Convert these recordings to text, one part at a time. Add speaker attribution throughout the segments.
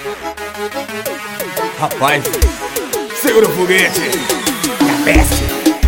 Speaker 1: Rapaz, segura o foguete. É a peste.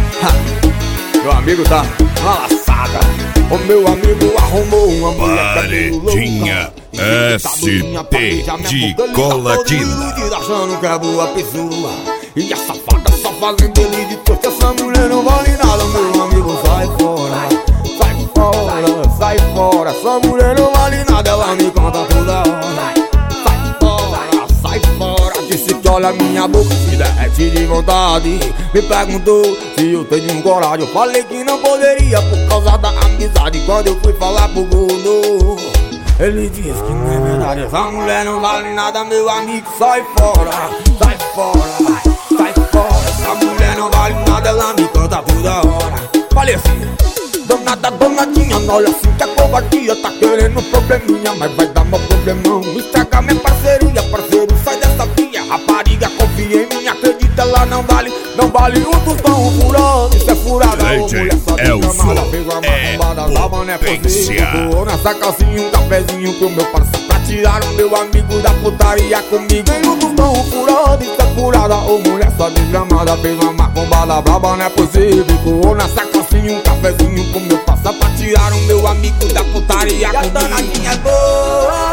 Speaker 1: Meu amigo tá uma laçada. O meu amigo arrumou uma mulher
Speaker 2: Paredinha ST de Colatina.
Speaker 1: Achando que é boa pessoa. E a safada só fazendo ele de torto. Essa mulher não vale nada, meu amigo, sai fora. Sai fora, sai fora. Essa mulher não vale nada, ela me conta toda hora. Sai fora, sai fora. Disse que olha minha boca, se derrete de vontade. Me perguntou se eu tenho coragem. Eu falei que não poderia por causa da amizade. Quando eu fui falar pro gordo, ele disse que não é verdade. Essa mulher não vale nada, meu amigo, sai fora. Sai fora, sai fora. Essa mulher não vale nada, ela me canta toda hora. Falei assim: danada, danadinha, olha assim que a covardia tá querendo probleminha, mas vai dar mó problemão. Estraga minha parceria, parceiro, sai dessa via. Rapariga, confia em mim, acredita, ela não vale o tostão furado. Isso é furada, ô mulher, só de camada. Pegou a macumbada, lava, não é possível. Tô nessa calcinha, um cafezinho pro meu parceiro, pra tirar o meu amigo da putaria comigo. Tem o tostão furado, isso é furada, ô mulher, só desgramada. Pegou a macumbada, braba, não é possível. Tô nessa calcinha, um cafezinho pro meu parceiro, pra tirar o meu amigo da putaria comigo. E a danadinha é boa,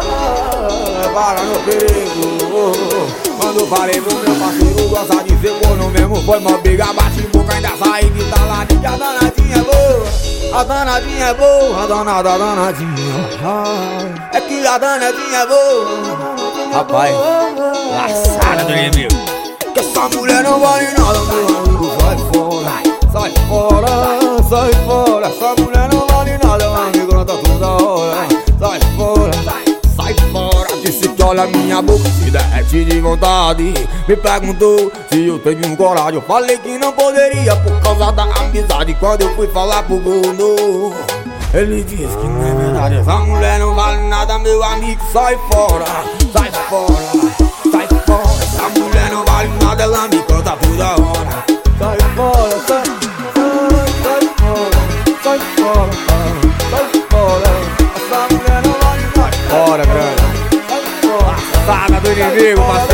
Speaker 1: para no perigo. Quando falei pro meu parceiro, gosta de ser corno mesmo, foi mó briga, bate boca, ainda saí de taladinha. E a danadinha é boa, a danadinha é boa, a danada, a danadinha. É que a danadinha é boa. Rapaz, laçada do inimigo. Que essa mulher não vale nada, meu amigo, sai fora. Sai fora, sai fora. Essa mulher não vale nada, meu amigo, não tá toda hora. Sai fora, sai fora. Disse que olha minha boca, se derrete de vontade. Me perguntou se eu tenho coragem. Eu falei que não poderia por causa da amizade. Quando eu fui falar pro gordo, ele disse que não é verdade. Essa mulher não vale nada, meu amigo, sai fora. Sai fora, sai fora. Essa mulher não vale nada, ela me canta toda hora. Sai fora, sai fora, sai fora, sai fora. Essa mulher não vale nada. Bora, grande. Laçada do inimigo,